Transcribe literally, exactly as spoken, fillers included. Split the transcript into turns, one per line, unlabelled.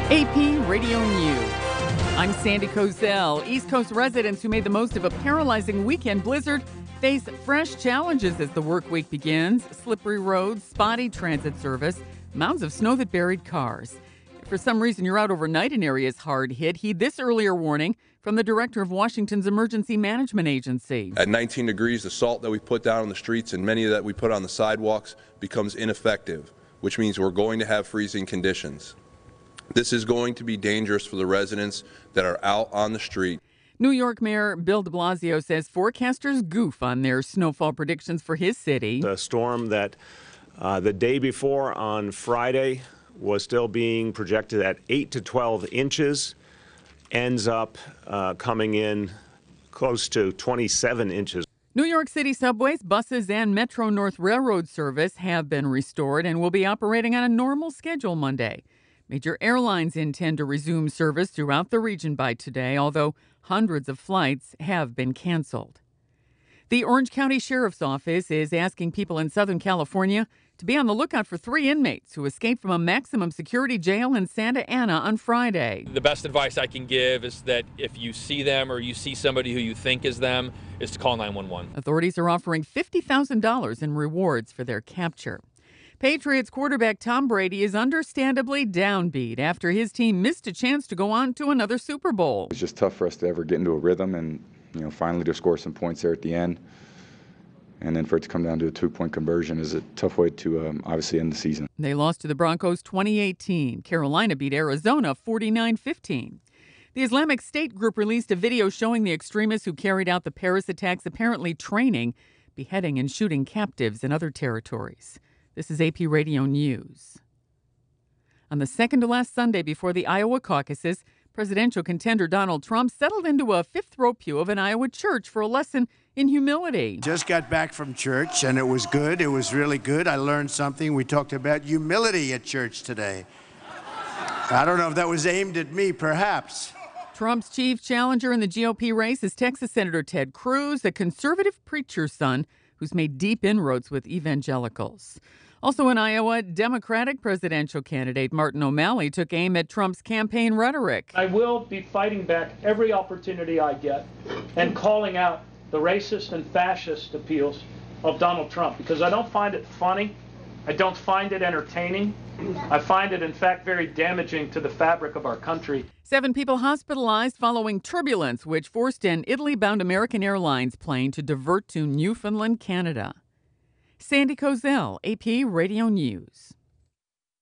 A P Radio News. I'm Sandy Kozel. East Coast residents who made the most of a paralyzing weekend blizzard face fresh challenges as the work week begins. Slippery roads, spotty transit service, mounds of snow that buried cars. If for some reason you're out overnight in areas hard hit, heed this earlier warning from the director of Washington's Emergency Management Agency.
At nineteen degrees, the salt that we put down on the streets and many that we put on the sidewalks becomes ineffective, which means we're going to have freezing conditions. This is going to be dangerous for the residents that are out on the street.
New York Mayor Bill de Blasio says forecasters goof on their snowfall predictions for his city.
The storm that uh, the day before on Friday was still being projected at eight to twelve inches, ends up uh, coming in close to twenty-seven inches.
New York City subways, buses, and Metro North Railroad service have been restored and will be operating on a normal schedule Monday. Major airlines intend to resume service throughout the region by today, although hundreds of flights have been canceled. The Orange County Sheriff's Office is asking people in Southern California to be on the lookout for three inmates who escaped from a maximum security jail in Santa Ana on Friday.
The best advice I can give is that if you see them or you see somebody who you think is them, is to call nine one one.
Authorities are offering fifty thousand dollars in rewards for their capture. Patriots quarterback Tom Brady is understandably downbeat after his team missed a chance to go on to another Super Bowl.
It's just tough for us to ever get into a rhythm and, you know, finally to score some points there at the end. And then for it to come down to a two-point conversion is a tough way to um, obviously end the season.
They lost to the Broncos twenty eighteen. Carolina beat Arizona forty-nine fifteen. The Islamic State group released a video showing the extremists who carried out the Paris attacks apparently training, beheading, and shooting captives in other territories. This is A P Radio News. On the second to last Sunday before the Iowa caucuses, presidential contender Donald Trump settled into a fifth-row pew of an Iowa church for a lesson in humility.
Just got back from church, and it was good. It was really good. I learned something. We talked about humility at church today. I don't know if that was aimed at me, perhaps.
Trump's chief challenger in the G O P race is Texas Senator Ted Cruz, a conservative preacher's son who's made deep inroads with evangelicals. Also in Iowa, Democratic presidential candidate Martin O'Malley took aim at Trump's campaign rhetoric.
I will be fighting back every opportunity I get and calling out the racist and fascist appeals of Donald Trump because I don't find it funny. I don't find it entertaining. I find it, in fact, very damaging to the fabric of our country.
Seven people hospitalized following turbulence, which forced an Italy-bound American Airlines plane to divert to Newfoundland, Canada. Sandy Kozel, A P Radio News.